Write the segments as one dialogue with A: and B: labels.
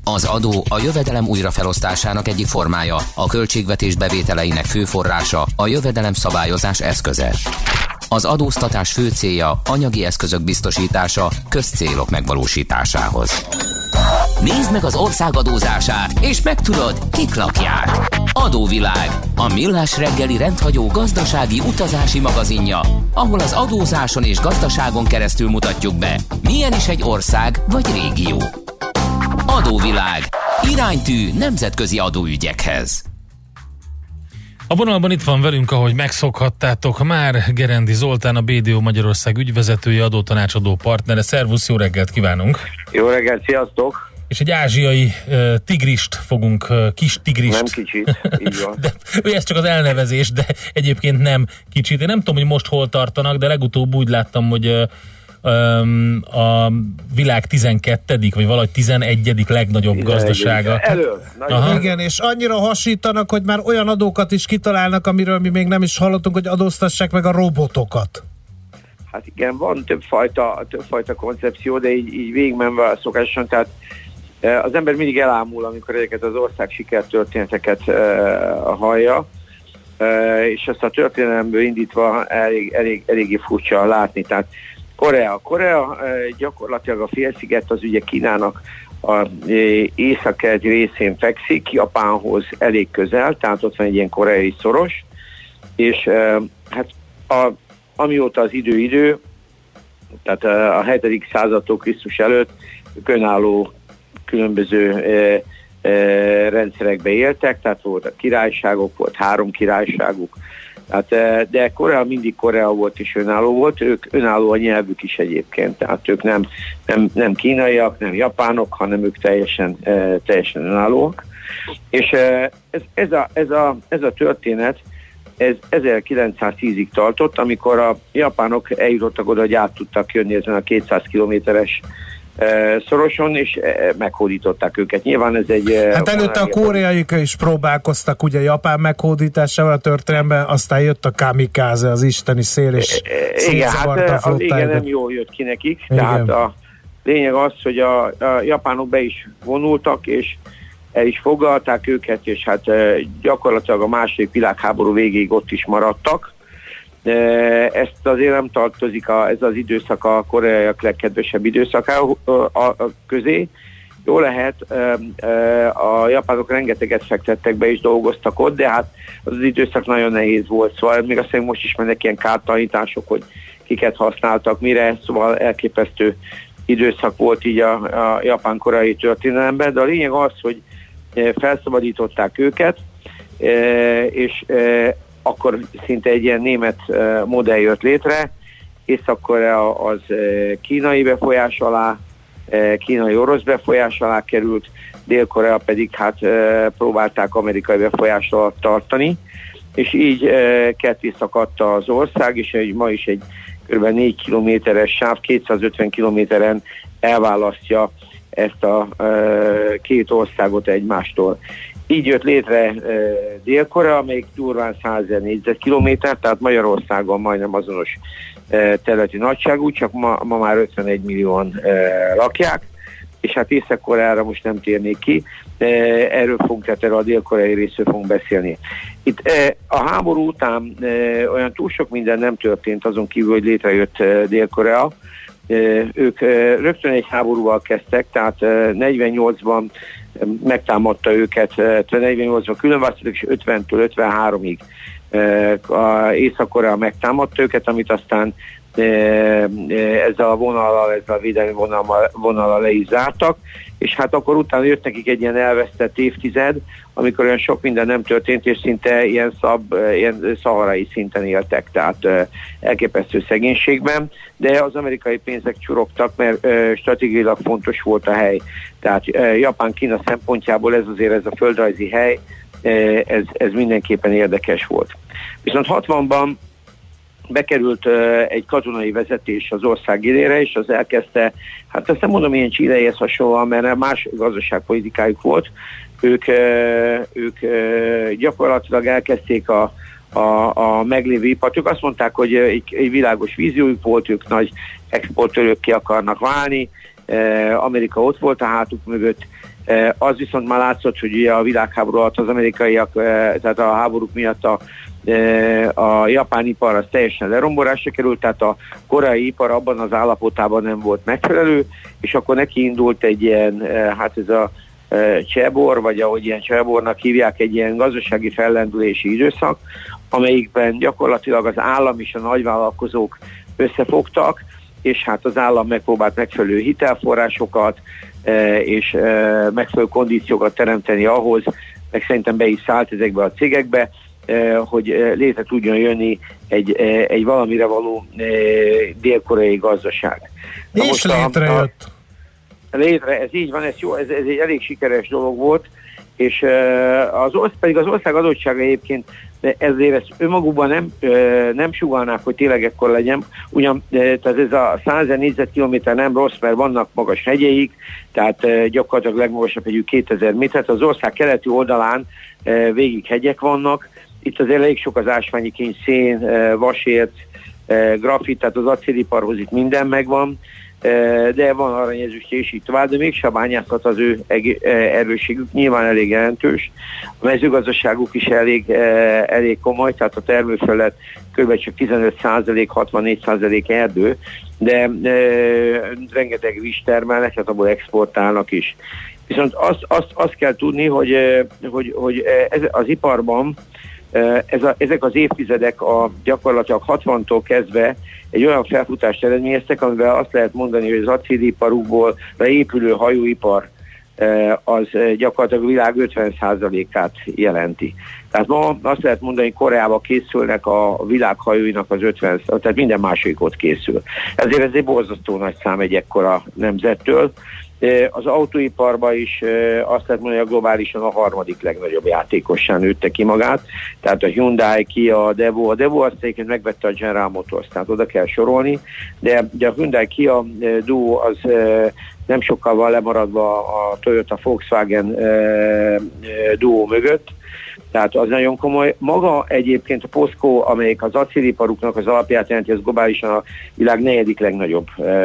A: Az adó a jövedelem újrafelosztásának egyik formája, a költségvetés bevételeinek fő forrása, a jövedelem szabályozás eszköze. Az adóztatás fő célja anyagi eszközök biztosítása közcélok megvalósításához. Nézd meg az ország adózását, és megtudod, kik lakják. Adóvilág, a millás reggeli rendhagyó gazdasági utazási magazinja, ahol az adózáson és gazdaságon keresztül mutatjuk be, milyen is egy ország vagy régió. Adóvilág, iránytű nemzetközi adóügyekhez.
B: A vonalban itt van velünk, ahogy megszokhattátok már, Gerendi Zoltán, a BDO Magyarország ügyvezetője, adótanácsadó partnere. Szervusz, jó reggelt kívánunk!
C: Jó reggelt, sziasztok!
B: És egy ázsiai tigrist fogunk, kis tigrist.
C: Nem kicsit, így van.
B: De, ez csak az elnevezés, de egyébként nem kicsit. Én nem tudom, hogy most hol tartanak, de legutóbb úgy láttam, hogy a világ 12. vagy valahogy 11. legnagyobb gazdasága.
D: Igen, és annyira hasítanak, hogy már olyan adókat is kitalálnak, amiről mi még nem is hallottunk, hogy adóztassák meg a robotokat.
C: Hát igen, van többfajta koncepció, de így végigmenve a szokásosan, tehát az ember mindig elámul, amikor ezeket az ország sikertörténeteket hallja, és ezt a történelemből indítva eléggé furcsa látni. Tehát Korea gyakorlatilag a félsziget az ugye Kínának a északkeleti részén fekszik, Japánhoz elég közel, tehát ott van egy ilyen koreai szoros, és hát amióta az idő, tehát a 7. századtól Krisztus előtt önálló különböző rendszerekbe éltek, tehát voltak királyságok, volt 3 királyságuk, tehát, de Korea mindig Korea volt és önálló volt, ők önálló a nyelvük is egyébként, tehát ők nem kínaiak, nem japánok, hanem ők teljesen önállóak. És ez a történet, ez 1910-ig tartott, amikor a japánok eljutottak oda, hogy át tudtak jönni ezen a 200 kilométeres szoroson, és meghódították őket. Nyilván ez egy...
D: Hát előtte a koreaiak is próbálkoztak ugye Japán meghódításával a történelemben, aztán jött a kamikaze, az isteni szél, és szétszavarta a flottájukat.
C: Igen, nem jól jött ki nekik, tehát a lényeg az, hogy a japánok be is vonultak, és el is foglalták őket, és hát gyakorlatilag a II. Világháború végéig ott is maradtak. Ezt azért nem tartozik ez az időszak a koreaiak legkedvesebb időszaká közé. Jó lehet, a japánok rengeteget fektettek be és dolgoztak ott, de hát az időszak nagyon nehéz volt, szóval még azt hiszem most is mennek ilyen kártalanítások, hogy kiket használtak, mire, szóval elképesztő időszak volt így a japán-koreai történelemben, de a lényeg az, hogy felszabadították őket, és akkor szinte egy ilyen német modell jött létre, Észak-Korea az kínai befolyás alá, kínai-orosz befolyás alá került, Dél-Korea pedig hát próbálták amerikai befolyás alatt tartani, és így ketté szakadt az ország, és ma is egy kb. 4 kilométeres sáv, 250 kilométeren elválasztja ezt a két országot egymástól. Így jött létre Dél-Korea, amelyik durván 100 000 négyzetkilométer, tehát Magyarországon majdnem azonos területi nagyságú, csak ma már 51 millióan lakják, és hát Észak-Koreára most nem térnék ki, erről a dél-koreai részről fogunk beszélni. Itt a háború után olyan túl sok minden nem történt, azon kívül, hogy létrejött Dél-Korea. Ők rögtön egy háborúval kezdtek, tehát 48-ban megtámadta őket, 48-ban különválasztottak, és 50-től 53-ig Észak-Korea megtámadta őket, amit aztán ezzel a vonallal, ezzel a védelmi vonallal le is zártak, és hát akkor utána jött nekik egy ilyen elvesztett évtized, amikor olyan sok minden nem történt, és szinte ilyen szaharai szinten éltek, tehát elképesztő szegénységben, de az amerikai pénzek csurogtak, mert stratégiailag fontos volt a hely. Tehát Japán-Kína szempontjából ez a földrajzi hely, ez mindenképpen érdekes volt. Viszont 60-ban bekerült egy katonai vezetés az ország élére, és az elkezdte, hát ezt nem mondom ilyen Chileihez hasonlóan, mert más gazdaságpolitikájuk volt. Ők gyakorlatilag elkezdték a meglévő ipart. Ők azt mondták, hogy egy világos víziójuk volt, ők nagy exportőrök ki akarnak válni, Amerika ott volt a hátuk mögött, Az viszont már látszott, hogy ugye a világháború alatt az amerikaiak, tehát a háborúk miatt a japán ipar az teljesen lerombolásra került, tehát a koreai ipar abban az állapotában nem volt megfelelő, és akkor neki indult egy ilyen, hát ez a csebor, vagy ahogy ilyen csebornak hívják, egy ilyen gazdasági fellendülési időszak, amelyikben gyakorlatilag az állam és a nagyvállalkozók összefogtak, és hát az állam megpróbált megfelelő hitelforrásokat és megfelelő kondíciókat teremteni ahhoz, meg szerintem be is szállt ezekbe a cégekbe, hogy létre tudjon jönni egy valamire való dél-koreai gazdaság.
D: És létrejött.
C: Létre, ez így van, ez jó, ez egy elég sikeres dolog volt, és pedig az ország adottsága egyébként, de ezért ezt önmagukban nem sugallnák, hogy tényleg ekkor legyen. Ugyan, tehát ez a 100 000 négyzetkilométer nem rossz, mert vannak magas hegyeik, tehát gyakorlatilag legmagasabb hegyük 2000 méter. Az ország keleti oldalán végig hegyek vannak. Itt azért elég sok az ásványi kincs, szén, vasérc, grafit, tehát az acéliparhoz itt minden megvan, de van aranyezüstje és így tovább, de mégsem a bányászat az ő erősségük nyilván elég jelentős. A mezőgazdaságuk is elég komoly, tehát a termőföldlet kb. Csak 15%, 64% erdő, de rengeteg rizst termelnek, hát abból exportálnak is. Viszont azt kell tudni, hogy ez az iparban ezek az évtizedek gyakorlatilag 60-tól kezdve egy olyan felfutást eredményeztek, amivel azt lehet mondani, hogy az acéliparukból épülő hajóipar az gyakorlatilag a világ 50%-át jelenti. Tehát ma azt lehet mondani, hogy Koreában készülnek a világ hajóinak az 50%, tehát minden második ott készül. Ezért ez egy borzasztó nagy szám egy ekkora nemzettől. Az autóiparban is azt lehet mondani, hogy globálisan a harmadik legnagyobb játékossá nőtte ki magát. Tehát a Hyundai, Kia, a Devo azt egyébként megvette a General Motors, tehát oda kell sorolni, de a Hyundai, Kia duo az nem sokkal van lemaradva a Toyota Volkswagen duo mögött, tehát az nagyon komoly. Maga egyébként a POSCO, amelyik az acéliparuknak az alapját jelenti, az globálisan a világ negyedik legnagyobb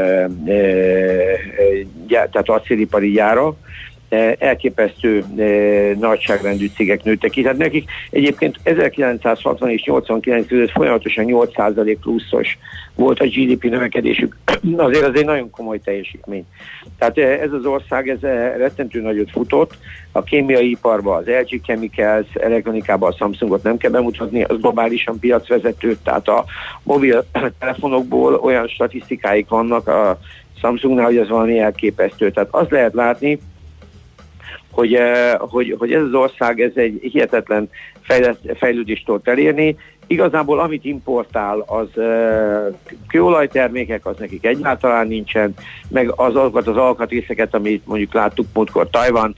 C: tehát acélipari gyára. Elképesztő nagyságrendű cégek nőttek ki. Tehát nekik egyébként 1960 és 89 között folyamatosan 8% pluszos volt a GDP növekedésük. Azért az egy nagyon komoly teljesítmény. Tehát ez az ország rettentő nagyot futott. A kémiai iparban az LG Chemicals, elektronikában a Samsungot nem kell bemutatni, az globálisan piacvezető, tehát a mobil telefonokból olyan statisztikáik vannak a Samsungnál, hogy az valami elképesztő. Tehát azt lehet látni, hogy ez az ország ez egy hihetetlen fejlődést tud elérni. Igazából amit importál, az kőolajtermékek, az nekik egyáltalán nincsen, meg azokat az alkatrészeket, amit mondjuk láttuk múltkor Tajvan,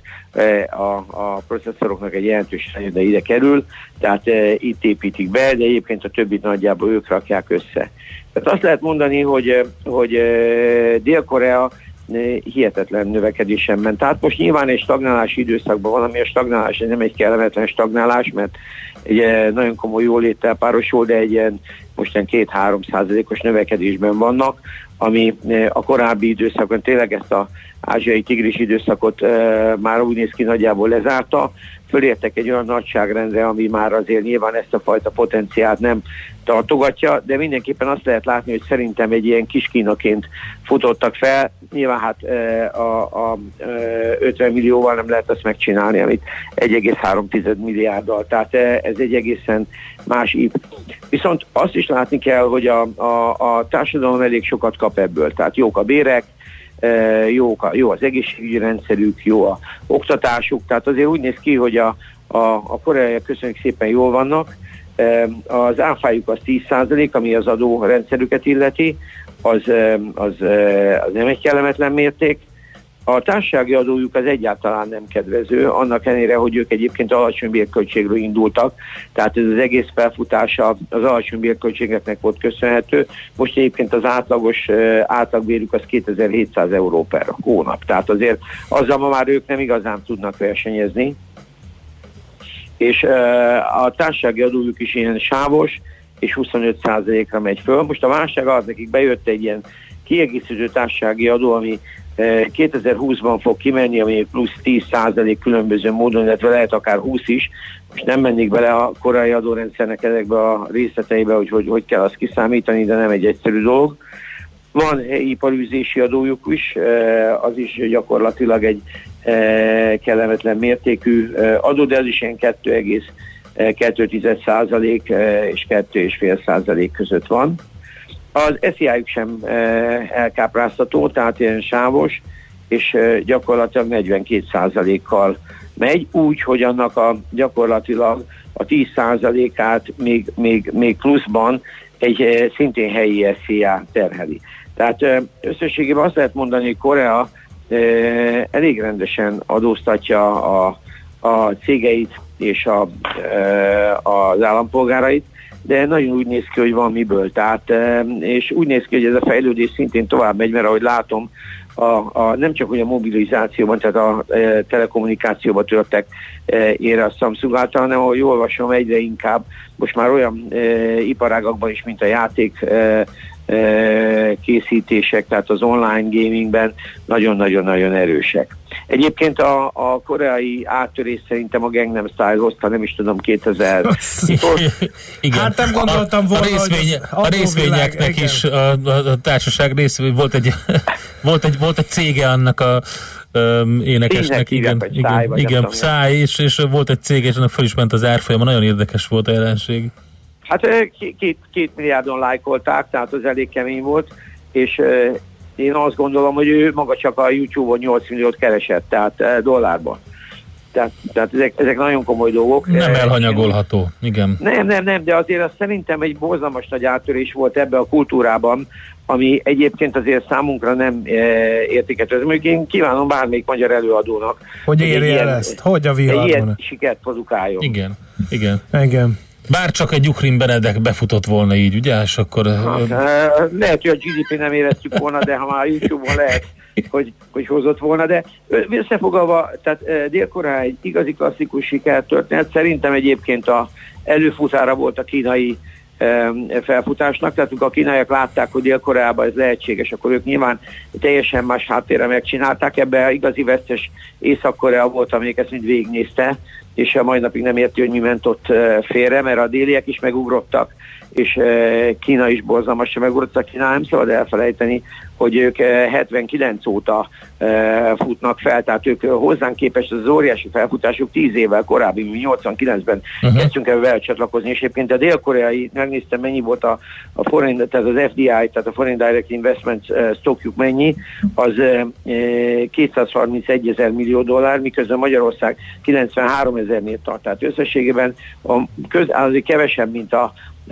C: a processzoroknak egy jelentős része ide kerül, tehát itt építik be, de egyébként a többit nagyjából ők rakják össze. Tehát azt lehet mondani, hogy Dél-Korea hihetetlen növekedésen ment. Tehát most nyilván egy stagnálási időszakban van, ami a stagnálás nem egy kellemetlen stagnálás, mert egy nagyon komoly jóléttel párosul, de egy ilyen most 2-3%-os növekedésben vannak, ami a korábbi időszakon tényleg ezt az ázsiai tigris időszakot már úgy néz ki nagyjából lezárta, fölértek egy olyan nagyságrendre, ami már azért nyilván ezt a fajta potenciált nem tartogatja, de mindenképpen azt lehet látni, hogy szerintem egy ilyen kis Kínaként futottak fel. Nyilván hát a 50 millióval nem lehet azt megcsinálni, amit 1,3 milliárddal. Tehát ez egy egészen más ív. Viszont azt is látni kell, hogy a társadalom elég sokat kap ebből. Tehát jók a bérek, jó az egészségügyi rendszerük, jó a oktatásuk, tehát azért úgy néz ki, hogy a koreaiak köszönjük szépen jól vannak, az áfájuk az 10%, ami az adórendszerüket illeti, az nem egy kellemetlen mérték. A társasági adójuk az egyáltalán nem kedvező, annak ellenére, hogy ők egyébként alacsony bérköltségről indultak, tehát ez az egész felfutása az alacsony bérköltségeknek volt köszönhető. Most egyébként az átlagos átlagbérük az 2700 euró per hónap, tehát azért azzal ma már ők nem igazán tudnak versenyezni, és a társasági adójuk is ilyen sávos, és 25%-ra megy föl. Most a válság az, nekik bejött egy ilyen kiegészítő társasági adó, ami 2020-ban fog kimenni, ami plusz 10% különböző módon, illetve lehet akár 20 is. Most nem mennék bele a koreai adórendszernek ezekbe a részleteibe, hogy kell azt kiszámítani, de nem egy egyszerű dolog. Van iparűzési adójuk is, az is gyakorlatilag egy kellemetlen mértékű adó, de ez is ilyen 2,2% és 2,5% között van. Az SZI-juk sem elkápráztató, tehát ilyen sávos, és gyakorlatilag 42%-kal megy, úgy, hogy annak gyakorlatilag a 10%-át még pluszban egy szintén helyi SZIA terheli. Tehát összességében azt lehet mondani, hogy Korea elég rendesen adóztatja a cégeit és az állampolgárait, de nagyon úgy néz ki, hogy van miből. Tehát, és úgy néz ki, hogy ez a fejlődés szintén tovább megy, mert ahogy látom, nem csak hogy a mobilizációban, tehát a telekommunikációban törtek ére a Samsung által, hanem ahogy olvasom, egyre inkább most már olyan iparágakban is, mint a játék készítések, tehát az online gamingben nagyon-nagyon-nagyon erősek. Egyébként a koreai áttörés szerintem a Gangnam Style hozta, nem is tudom, 2000.
B: Igen.
D: Hát nem gondoltam volna,
B: a részvényeknek is a társaság részvény volt egy cége annak a énekesnek, igen, Psy, és volt egy cég, és annak fel is ment az árfolyama, nagyon érdekes volt a jelenség.
C: Hát 2 milliárdon lájkolták, tehát az elég kemény volt, és én azt gondolom, hogy ő maga csak a YouTube-on 8 milliót keresett, tehát dollárban. Tehát ezek nagyon komoly dolgok.
B: Nem elhanyagolható, igen.
C: Nem, de azért az szerintem egy borzalmas nagy áttörés volt ebbe a kultúrában, ami egyébként azért számunkra nem értékető. Mondjuk én kívánom bármelyik magyar előadónak,
D: hogy érje el ezt, hogy a viharban.
C: Ilyen sikert produkáljon.
B: Igen. Bár csak egy Ukrin Benedek befutott volna így, ugye? És akkor...
C: lehet, hogy a GDP nem éreztük volna, de ha már a YouTube-on lehet, hogy hozott volna, de összefoglalva, tehát Dél-Korea egy igazi klasszikus sikertörténet. Szerintem egyébként előfutára volt a kínai felfutásnak, tehát amikor a kínaiak látták, hogy Dél-Koreában ez lehetséges, akkor ők nyilván teljesen más háttérre megcsinálták. Ebben igazi vesztes Észak-Korea volt, amelyik ezt mind végignézte, és a mai napig nem érti, hogy mi ment ott félre, mert a déliek is megugrottak, és Kína is borzalmasan megugrottak. Kína nem szabad elfelejteni, hogy ők 79 óta futnak fel, tehát ők hozzánk képest az óriási felfutásuk 10 évvel korábbi, mi 89-ben kezdtünk el vele csatlakozni, és egyébként a dél-koreai, megnéztem mennyi volt a foreign, tehát az FDI, tehát a Foreign Direct Investment stockjuk mennyi, az 231 000 millió dollár, miközben Magyarország 93 000-nél tart, tehát összességében azért kevesebb, mint a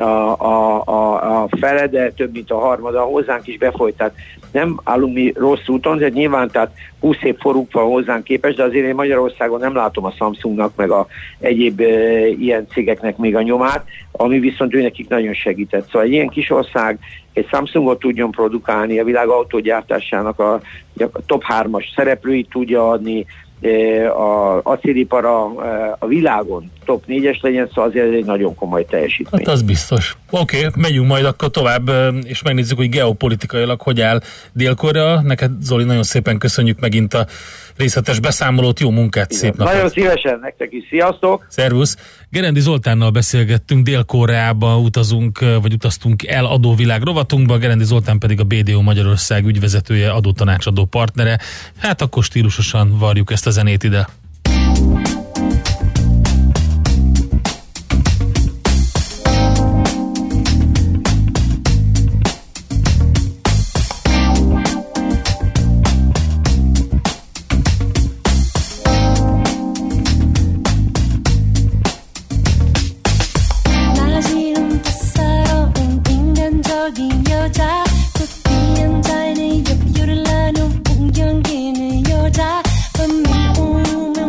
C: fele, de több, mint a harmada hozzánk is befolyt, tehát nem állunk mi rossz úton, de nyilván tehát 20 év forunk van hozzánk képest, de azért én Magyarországon nem látom a Samsungnak, meg a egyéb ilyen cégeknek még a nyomát, ami viszont őnekik nagyon segített. Szóval egy ilyen kis ország egy Samsungot tudjon produkálni, a világ autógyártásának a top 3-as szereplőit tudja adni, a acélipar a világon top 4-es legyen, szóval azért ez egy nagyon komoly teljesítmény.
B: Hát az biztos. Oké, megyünk majd akkor tovább, és megnézzük, hogy geopolitikailag hogy áll Dél-Korea. Neked, Zoli, nagyon szépen köszönjük megint a részletes beszámolót, jó munkát, igen, szép napot!
C: Nagyon szívesen, nektek is, sziasztok!
B: Szervusz! Gerendi Zoltánnal beszélgettünk, Dél-Koreába utaztunk el adóvilág rovatunkba, Gerendi Zoltán pedig a BDO Magyarország ügyvezetője, adótanácsadó partnere. Hát akkor stílusosan varjuk ezt a zenét ide.
E: 분명히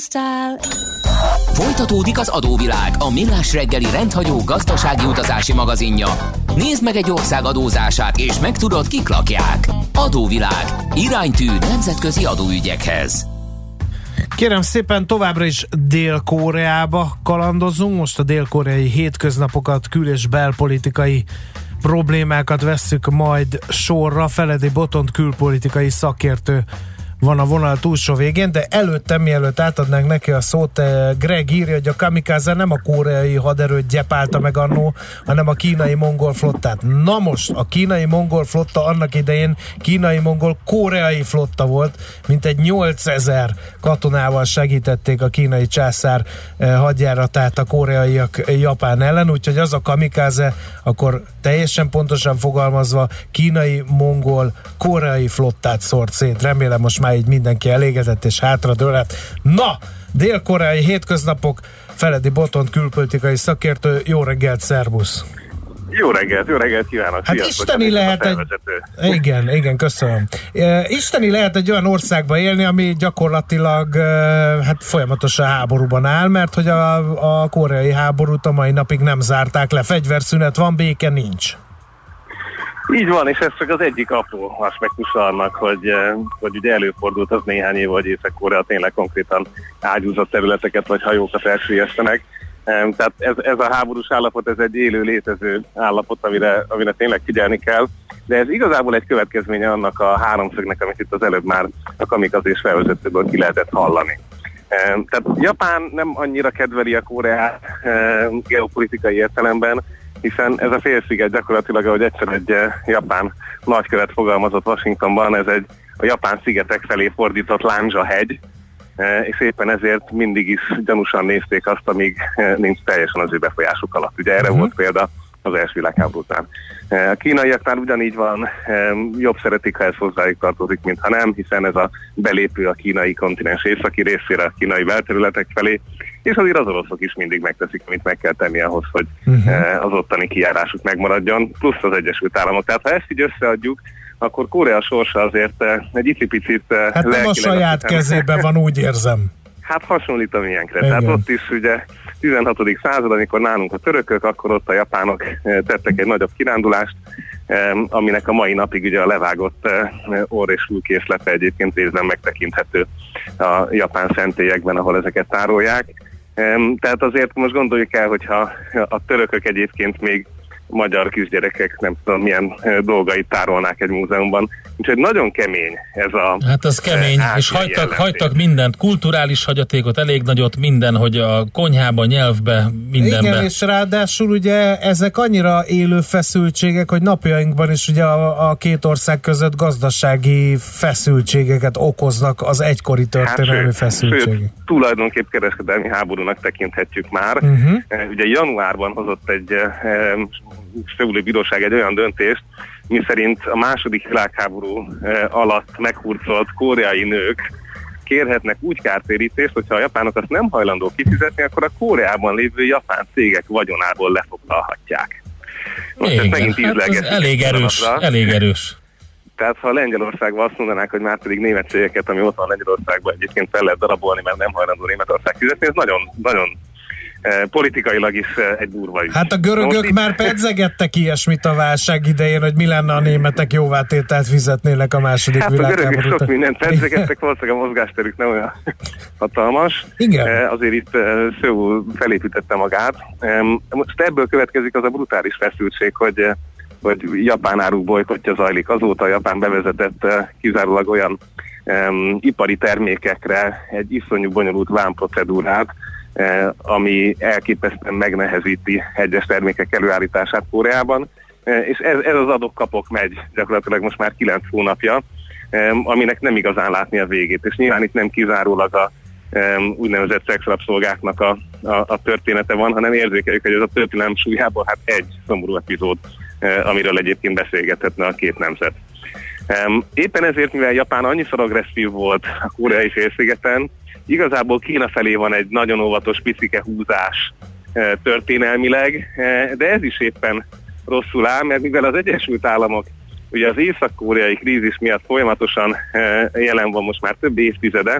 E: style.
A: Folytatódik az adóvilág, a millás reggeli rendhagyó gazdasági utazási magazinja. Nézd meg egy ország adózását, és megtudod, kik lakják. Adóvilág. Iránytű nemzetközi adóügyekhez.
D: Kérem szépen, továbbra is Dél-Koreába kalandozunk. Most a dél-koreai hétköznapokat, kül- és belpolitikai problémákat vesszük majd sorra. Feledi Botont külpolitikai szakértő van a vonal túlsó végén, de előtte, mielőtt átadnánk neki a szót, Greg írja, hogy a kamikaze nem a koreai haderőt gyepálta meg annó, hanem a kínai-mongol flottát. Na most, a kínai-mongol flotta annak idején kínai-mongol-koreai flotta volt, mint egy 8000 katonával segítették a kínai császár hadjáratát a koreaiak Japán ellen, úgyhogy az a kamikaze, akkor teljesen pontosan fogalmazva kínai-mongol-koreai flottát szórt szét. Remélem most már így mindenki elégedett és hátradőlhet. Na, dél-koreai hétköznapok, Feledi Botont külpolitikai szakértő, jó reggelt, szervusz!
F: Jó reggelt kívánok!
D: Hát isteni lehet Igen, köszönöm. Isteni lehet egy olyan országba élni, ami gyakorlatilag hát folyamatosan háborúban áll, mert hogy a koreai háborút a mai napig nem zárták le. Fegyverszünet van, béke nincs.
F: Így van, és ez csak az egyik apró aspektus annak, hogy ugye előfordult az néhány év, hogy Észak-Korea tényleg konkrétan ágyúzott területeket vagy hajókat elsüllyesztenek. Tehát ez a háborús állapot, ez egy élő, létező állapot, amire tényleg figyelni kell, de ez igazából egy következménye annak a háromszögnek, amit itt az előbb már a kamikazés felvezetőből ki lehetett hallani. Tehát Japán nem annyira kedveli a Koreát geopolitikai értelemben, hiszen ez a félsziget gyakorlatilag, ahogy egyszer egy japán nagykövet fogalmazott Washingtonban, ez egy a japán szigetek felé fordított lándzsahegy, és éppen ezért mindig is gyanúsan nézték azt, amíg nincs teljesen az ő befolyásuk alatt. Ugye erre volt példa az első világháború után. A kínaiaknál ugyanígy van, jobb szeretik, ha ez hozzájuk tartozik, mintha nem, hiszen ez a belépő a kínai kontinens északi részére, a kínai belterületek felé, és azért az oroszok is mindig megteszik, amit meg kell tenni ahhoz, hogy az ottani kijárásuk megmaradjon, plusz az Egyesült Államok. Tehát ha ezt így összeadjuk, akkor Korea sorsa azért egy icipicit
D: hát nem a saját kezében van, úgy érzem.
F: Hát hasonlít a miénkre. Tehát ott is ugye 16. század, amikor nálunk a törökök, akkor ott a japánok tettek egy nagyobb kirándulást, aminek a mai napig ugye a levágott orr és fülkészlete egyébként részben megtekinthető a japán szentélyekben, ahol ezeket tárolják. Tehát azért most gondoljuk el, hogyha a törökök egyébként még magyar kisgyerekek nem tudom milyen dolgait tárolnák egy múzeumban. Úgyhogy nagyon kemény ez a...
B: Hát az kemény, és hagytak mindent, kulturális hagyatékot, elég nagyot, minden, hogy a konyhában, nyelvbe, mindenbe.
D: Igen, és ráadásul ugye ezek annyira élő feszültségek, hogy napjainkban is ugye a két ország között gazdasági feszültségeket okoznak az egykori történelmi feszültségek.
F: Sőt, tulajdonképp kereskedelmi háborúnak tekinthetjük már. Ugye januárban hozott egy Szöuli Bíróság egy olyan döntést, miszerint a második világháború alatt meghurcolt koreai nők kérhetnek úgy kártérítést, hogyha a japánok azt nem hajlandó kifizetni, akkor a Koreában lévő japán cégek vagyonából lefoglalhatják.
B: Most ezt megint elég erős.
F: Tehát ha Lengyelországban azt mondanák, hogy már pedig német cégeket, ami ott van Lengyelországban, egyébként fel lehet darabolni, mert nem hajlandó Németország fizetni, ez nagyon, nagyon politikailag is egy durva ügy.
D: Hát a görögök már pedzegettek ilyesmit a válság idején, hogy mi lenne, a németek jóvátételt fizetnének a második világháború.
F: Hát a görögök sok mindent pedzegettek, valószínűleg a mozgásterük nem olyan hatalmas.
D: Igen.
F: Azért itt Szöul felépítette magát. Most ebből következik az a brutális feszültség, hogy japán áruk bojkottja zajlik. Azóta Japán bevezetett kizárólag olyan ipari termékekre egy iszonyú bonyolult vámprocedúrát, ami elképesztően megnehezíti egyes termékek előállítását Koreában, és ez az adok-kapok megy gyakorlatilag most már 9 hónapja, aminek nem igazán látni a végét, és nyilván itt nem kizárólag a úgynevezett szexrabszolgáknak a története van, hanem érzékeljük, hogy ez a történelem súlyából hát egy szomorú epizód, amiről egyébként beszélgethetne a két nemzet. Éppen ezért, mivel Japán annyiszor agresszív volt a koreai félszigeten, igazából Kína felé van egy nagyon óvatos picike húzás történelmileg, de ez is éppen rosszul áll, mert mivel az Egyesült Államok ugye az észak-koreai krízis miatt folyamatosan jelen van most már több évtizede,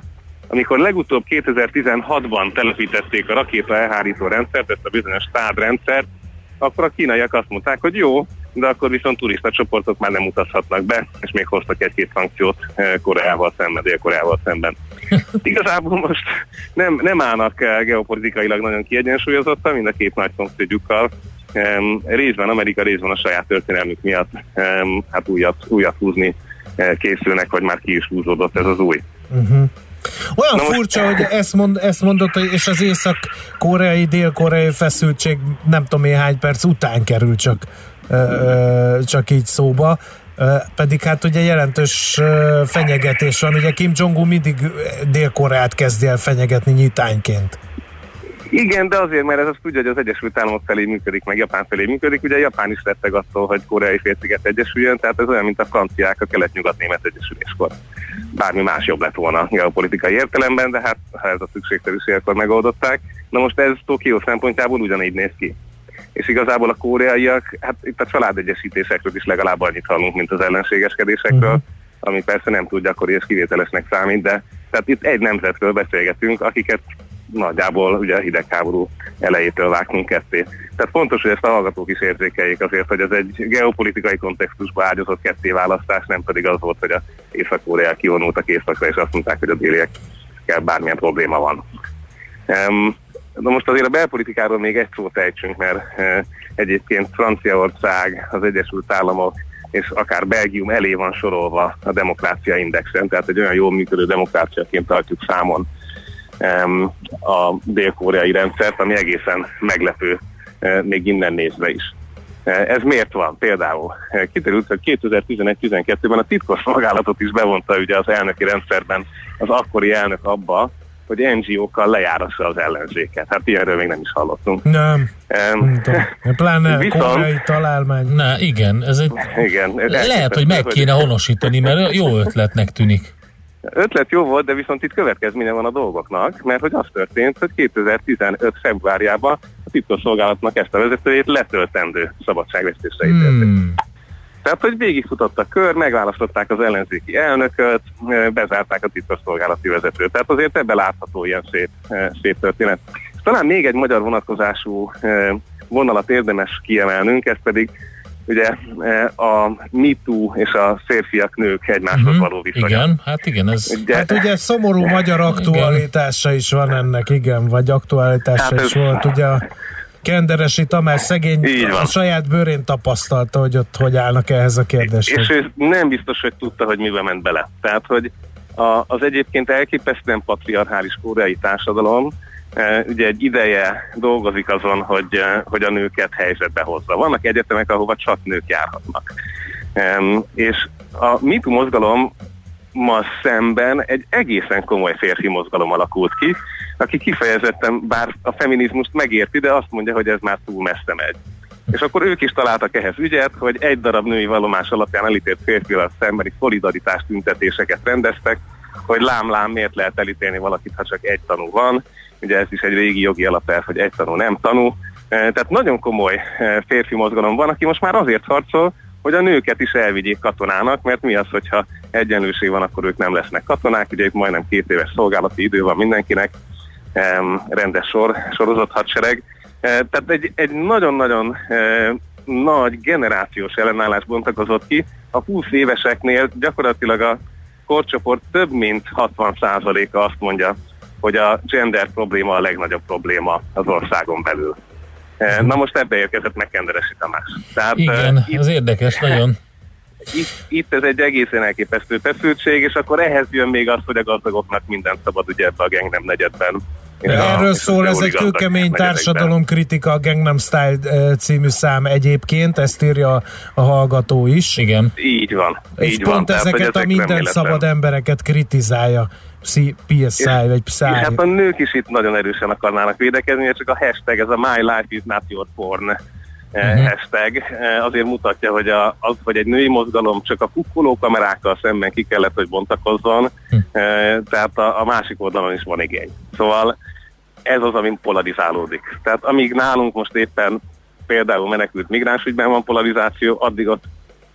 F: amikor legutóbb 2016-ban telepítették a rakéta elhárító rendszert, ezt a bizonyos THAAD rendszert, akkor a kínaiak azt mondták, hogy jó, de akkor viszont turista csoportok már nem utazhatnak be, és még hoztak egy-két szankciót Koreával szemben, Dél-Koreával szemben. Igazából most nem állnak geopolitikailag nagyon kiegyensúlyozottan, mind a két nagy szomszédjukkal. Részben Amerika, részben a saját történelmük miatt hát újat húzni készülnek, vagy már ki is húzódott ez az új.
D: Olyan furcsa, hogy ezt mondott, és az észak-koreai, dél-koreai feszültség nem tudom én hány perc után kerül csak így szóba, pedig hát ugye jelentős fenyegetés van, ugye Kim Jong-un mindig Dél-Koreát kezdi el fenyegetni nyitányként.
F: Igen, de azért, mert ez azt tudja, hogy az Egyesült Államok felé működik, meg Japán felé működik. Ugye Japán is retteg attól, hogy koreai félsziget egyesüljön, tehát ez olyan, mint a franciák a kelet-nyugat-német egyesüléskor. Bármi más jobb lett volna geopolitikai értelemben, de hát ha ez a szükségszerűség, akkor megoldották. Na most ez Tokió szempontjából ugyanígy néz ki. És igazából a koreaiak, hát itt a családegyesítésekről is legalább annyit hallunk, mint az ellenségeskedésekről, ami persze nem túl gyakori és kivételesnek számít, de tehát itt egy nemzetről beszélgetünk, akiket nagyjából ugye a hidegháború elejétől vágtunk ketté. Tehát fontos, hogy ezt a hallgatók is érzékeljék azért, hogy ez egy geopolitikai kontextusba ágyazott kettéválasztás, nem pedig az volt, hogy a Észak-Koreák kivonultak északra, és azt mondták, hogy a déliekkel bármilyen probléma van. De most azért a belpolitikáról még egy szót ejtsünk, mert egyébként Franciaország, az Egyesült Államok és akár Belgium elé van sorolva a demokrácia indexen, tehát egy olyan jól működő demokráciaként tartjuk számon a dél-koreai rendszert, ami egészen meglepő még innen nézve is. Ez miért van? Például kiderült, hogy 2011-12-ben a titkosszolgálatot is bevonta ugye az elnöki rendszerben az akkori elnök abba, hogy NGO-kkal lejárassa az ellenzéket. Hát ilyenről még nem is hallottunk.
D: Nem. Pláne koreai találmány.
B: Na igen, ez egy...
F: Igen,
B: lehet, hogy meg kéne honosítani, mert jó ötletnek tűnik.
F: Ötlet jó volt, de viszont itt következménye van a dolgoknak, mert hogy az történt, hogy 2015. februárjában a titkosszolgálatnak ezt a vezetőjét letöltendő szabadságvesztésre ítélték. Tehát, hogy végigfutott a kör, megválasztották az ellenzéki elnököt, bezárták a titkosszolgálati vezetőt. Tehát azért ebbe látható ilyen szép történet. És talán még egy magyar vonatkozású vonalat érdemes kiemelnünk, ez pedig ugye a MeToo és a férfiak, nők egymáshoz való viszonya.
B: Igen, hát igen, ez...
D: Hát ugye szomorú magyar aktualitása is van ennek, igen, vagy aktualitása hát is volt, ugye a Kenderesi Tamás szegény a saját bőrén tapasztalta, hogy ott hogy állnak ehhez a kérdéshez.
F: És ő nem biztos, hogy tudta, hogy mibe ment bele. Tehát, hogy az egyébként elképesztően patriarchális koreai társadalom ugye egy ideje dolgozik azon, hogy a nőket helyzetbe hozza. Vannak egyetemek, ahova csak nők járhatnak. És a MeToo mozgalom ma szemben egy egészen komoly férfi mozgalom alakult ki, aki kifejezetten, bár a feminizmust megérti, de azt mondja, hogy ez már túl messze megy. És akkor ők is találtak ehhez ügyet, hogy egy darab női vallomás alapján elítélt férfival szembeni szolidaritás tüntetéseket rendeztek, hogy lám-lám miért lehet elítélni valakit, ha csak egy tanú van. Ugye ez is egy régi jogi alapelv, hogy egy tanú nem tanú. Tehát nagyon komoly férfi mozgalom van, aki most már azért harcol, hogy a nőket is elvigyék katonának, mert mi az, hogyha egyenlőség van, akkor ők nem lesznek katonák. Ugye itt majdnem 2 éves szolgálati idő van mindenkinek, rendes sorozott hadsereg. Tehát egy nagyon-nagyon nagy generációs ellenállás bontakozott ki. A 20 éveseknél gyakorlatilag a korcsoport több mint 60%-a azt mondja, hogy a gender probléma a legnagyobb probléma az országon belül. Na most ebbe érkezett Kenderesi Tamás. Tehát,
B: igen, ez érdekes, nagyon.
F: Itt ez egy egészen elképesztő feszültség, és akkor ehhez jön még az, hogy a gazdagoknak mindent szabad ugye ebbe a Gangnam negyedben.
D: Erről szól ez egy kőkemény társadalomkritika, a Gangnam Style című szám egyébként, ezt írja a hallgató is.
B: Igen.
F: Így van.
D: És így pont van, ezeket a minden szabad embereket kritizálja. PSI, vagy PSI. És
F: hát a nők is itt nagyon erősen akarnának védekezni, csak a hashtag, ez a My Life is not your porn hashtag azért mutatja, hogy hogy egy női mozgalom csak a kukkoló kamerákkal szemben ki kellett, hogy bontakozzon, tehát a másik oldalon is van igény. Szóval ez az, amin polarizálódik. Tehát amíg nálunk most éppen például menekült migránsügyben van polarizáció, addig ott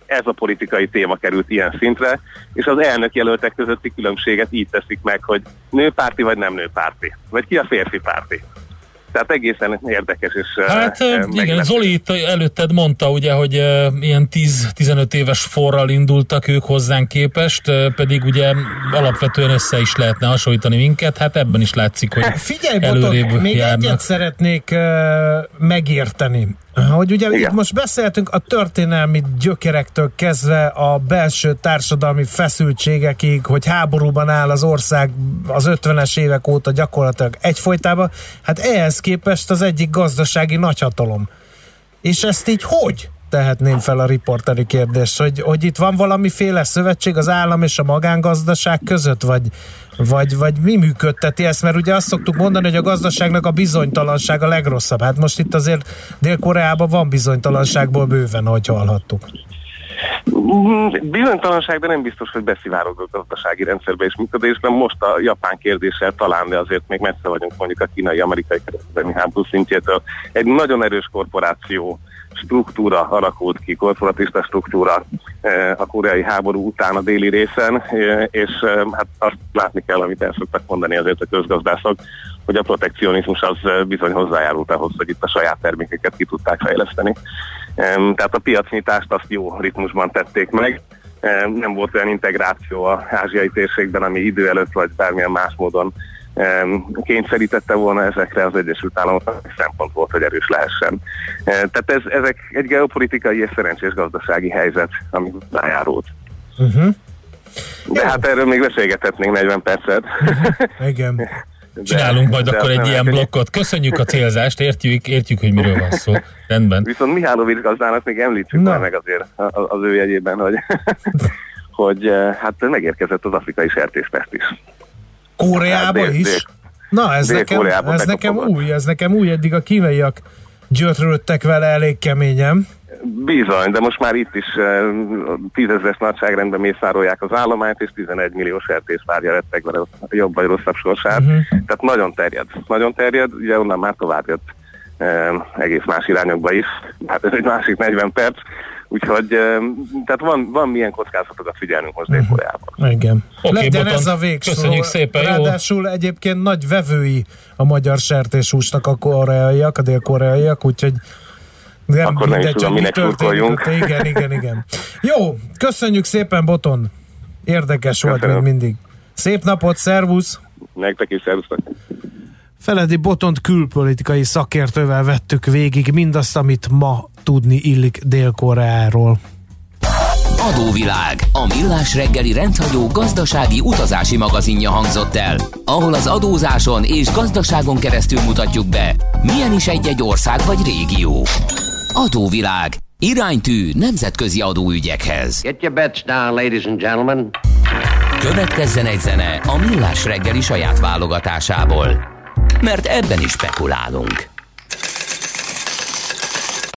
F: ez a politikai téma került ilyen szintre, és az elnökjelöltek közötti különbséget így teszik meg, hogy nőpárti vagy nem nőpárti, vagy ki a férfi párti. Tehát egészen érdekes és
B: hát igen, Zoli itt előtted mondta ugye, hogy ilyen 10-15 éves forral indultak ők hozzánk képest, pedig ugye alapvetően össze is lehetne hasonlítani minket, hát ebben is látszik, hogy
D: figyelj,
B: előrébb
D: Boton, még
B: járnak.
D: egyet szeretnék megérteni, hogy ugye itt most beszéltünk a történelmi gyökerektől kezdve a belső társadalmi feszültségekig, hogy háborúban áll az ország az 50-es évek óta gyakorlatilag egyfolytában, hát ehhez képest az egyik gazdasági nagyhatalom. És ezt így hogy tehetném fel a riporteri kérdést, hogy itt van valamiféle szövetség az állam és a magángazdaság között, vagy mi működteti ezt? Mert ugye azt szoktuk mondani, hogy a gazdaságnak a bizonytalanság a legrosszabb. Hát most itt azért Dél-Koreában van bizonytalanságból bőven, ahogy hallhattuk.
F: Bizonytalanság, de nem biztos, hogy beszivárogott a gazdasági rendszerbe és működésben. Most a japán kérdéssel talán, de azért még messze vagyunk mondjuk a kínai-amerikai kereskedelmi háború szintjétől. Egy nagyon erős korporáció struktúra alakult ki, korporatista struktúra a koreai háború után a déli részen, és hát azt látni kell, amit el szoktak mondani azért a közgazdászok, hogy a protekcionizmus az bizony hozzájárult ahhoz, hogy itt a saját termékeket ki tudták fejleszteni. Tehát a piacnyitást azt jó ritmusban tették meg, nem volt olyan integráció az ázsiai térségben, ami idő előtt vagy bármilyen más módon kényszerítette volna ezekre az Egyesült Államoknak, szempont volt, hogy erős lehessen. Tehát ezek egy geopolitikai és szerencsés gazdasági helyzet, ami hozzájárult. De hát erről még beszélgethetnénk 40 percet.
D: Igen.
B: Csinálunk majd akkor egy ilyen blokkot. Köszönjük a célzást, értjük, hogy miről van szó. Rendben.
F: Viszont Mihálovics gazdának még említsük már meg azért az ő jegyében, hogy hát megérkezett az afrikai sertéspest is.
D: Koreába is? Na, ez nekem új, eddig a kínaiak gyötrődtek vele elég keményen.
F: Bizony, de most már itt is 10 000-es nagyságrendben mészárolják az állományt, és 11 millió sertés várja rettegve a jobb vagy rosszabb sorsát. Tehát nagyon terjed, ugye onnan már tovább jött egész más irányokba is. Hát ez egy másik 40 perc, úgyhogy tehát van milyen kockázatokat figyelnünk most Dél-Koreában.
D: Igen. Legyen
B: Boton,
D: ez a végső.
B: Köszönjük szépen,
D: ráadásul jó. Egyébként nagy vevői a magyar sertéshúsnak a koreaiak, a dél-koreaiak, úgyhogy
F: akkor nem is tudom, minek szurkoljunk.
D: Igen. Jó, köszönjük szépen, Boton. Érdekes volt, mint mindig. Szép napot, szervusz!
F: Nektek is, szervusztok!
D: Feledi Botont külpolitikai szakértővel vettük végig mindazt, amit ma tudni illik Dél-Koreáról.
A: Adóvilág, a millás reggeli rendhagyó gazdasági utazási magazinja hangzott el, ahol az adózáson és gazdaságon keresztül mutatjuk be, milyen is egy ország vagy régió. Adóvilág, iránytű nemzetközi adóügyekhez.
E: Get your bets down, ladies and gentlemen.
A: Következzen egy zene a millás reggeli saját válogatásából, mert ebben is spekulálunk.